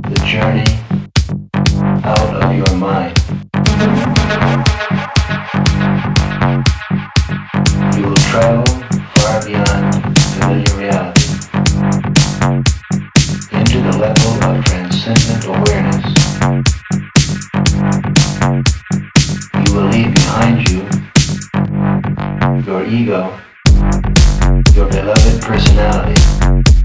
the journey out of your mind. You will travel far beyond familiar reality, into the level of transcendent awareness. You will leave behind you your ego, your beloved personality,